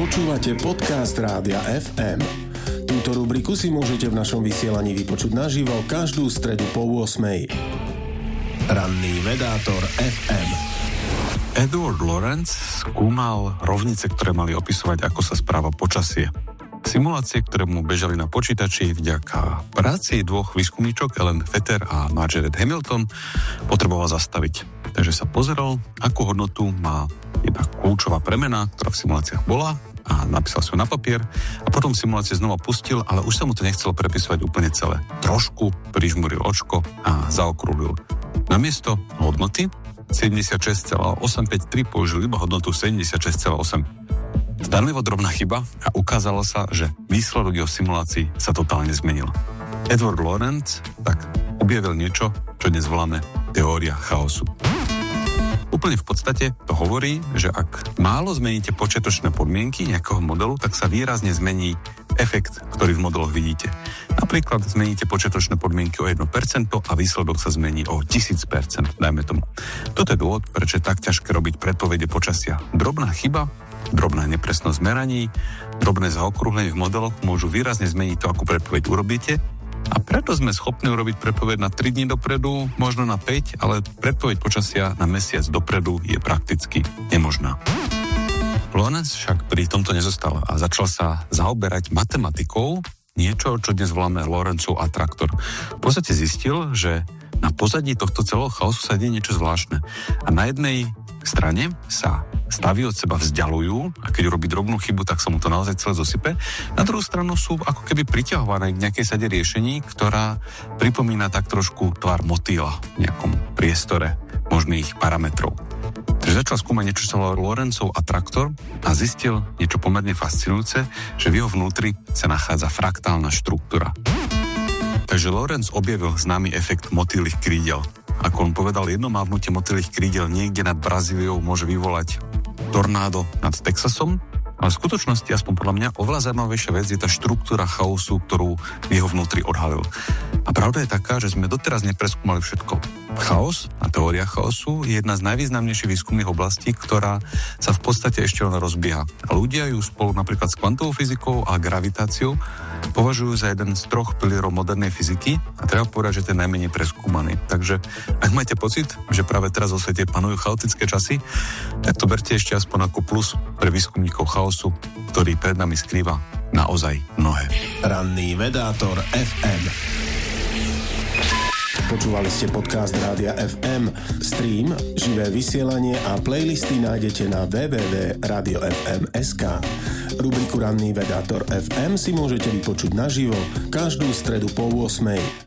Počúvate podcast Rádia FM. Túto rubriku si môžete v našom vysielaní vypočuť naživo každú stredu po 8:00. Ranný vedátor FM. Edward Lorenz skúmal rovnice, ktoré mali opisovať, ako sa správa počasie. Simulácie, ktoré mu bežali na počítači vďaka práci dvoch výskumníčok Ellen Vetter a Margaret Hamilton, potreboval zastaviť. Takže sa pozeral, akú hodnotu má jedna kľúčová premena, ktorá v simuláciách bola, a napísal si ju na papier a potom simulácie znova pustil, ale už sa mu to nechcelo prepisovať úplne celé. Trošku prižmuril očko a zaokrúhlil. Namiesto hodnoty 76,853 použil iba hodnotu 76,8. Zdanlivo drobná chyba a ukázalo sa, že výsledok jeho simulácií sa totálne zmenil. Edward Lorenz tak objavil niečo, čo dnes voláme teória chaosu. Úplne v podstate to hovorí, že ak málo zmeníte počiatočné podmienky nejakého modelu, tak sa výrazne zmení efekt, ktorý v modeloch vidíte. Napríklad zmeníte počiatočné podmienky o 1% a výsledok sa zmení o 1000%, dajme tomu. Toto je dôvod, prečo je tak ťažké robiť predpovede počasia. Drobná chyba, drobná nepresnosť meraní, drobné zaokrúhlenie v modeloch môžu výrazne zmeniť to, akú predpoveď urobíte. A preto sme schopní urobiť predpoveď na 3 dní dopredu, možno na 5, ale predpoveď počasia na mesiac dopredu je prakticky nemožná. Lorenz však pri tomto nezostal a začal sa zaoberať matematikou, niečo, čo dnes voláme Lorenzov atraktor. V podstate zistil, že na pozadí tohto celého chaosu sa deje niečo zvláštne. A na jednej strane sa stavy od seba vzdialujú a keď urobí drobnú chybu, tak sa mu to naozaj celé zosype. Na druhú stranu sú ako keby priťahované k nejakej sade riešení, ktorá pripomína tak trošku tvar motýla v nejakom priestore možných parametrov. Takže začal skúmať niečo, čo sa volá Lorenzov atraktor a zistil niečo pomerne fascinujúce, že v jeho vnútri sa nachádza fraktálna štruktúra. Takže Lorenz objavil známy efekt motýlych krídel. Ako on povedal, jedno mávnutie motýlych krídel niekde nad Brazíliou môže vyvolať tornádo nad Texasom, ale v skutočnosti, aspoň podľa mňa, oveľa zaujímavejšia vec je tá štruktúra chaosu, ktorú v jeho vnútri odhalil. A pravda je taká, že sme doteraz nepreskúmali všetko. Chaos a teória chaosu je jedna z najvýznamnejších výskumných oblastí, ktorá sa v podstate ešte len rozbieha. A ľudia ju spolu napríklad s kvantovou fyzikou a gravitáciou považujú za jeden z 3 pilierov modernej fyziky a treba povedať, že ten najmenej preskúmaný. Takže ak máte pocit, že práve teraz vo svete panujú chaotické časy, tak to berte ešte aspoň ako plus pre výskumníkov chaosu, ktorý pred nami skrýva naozaj mnohé. Ranný vedátor FM. Počúvali ste podcast Rádia FM. Stream, živé vysielanie a playlisty nájdete na www.radiofm.sk. Rubriku Ranný vedátor FM si môžete vypočuť naživo každú stredu po 8:00.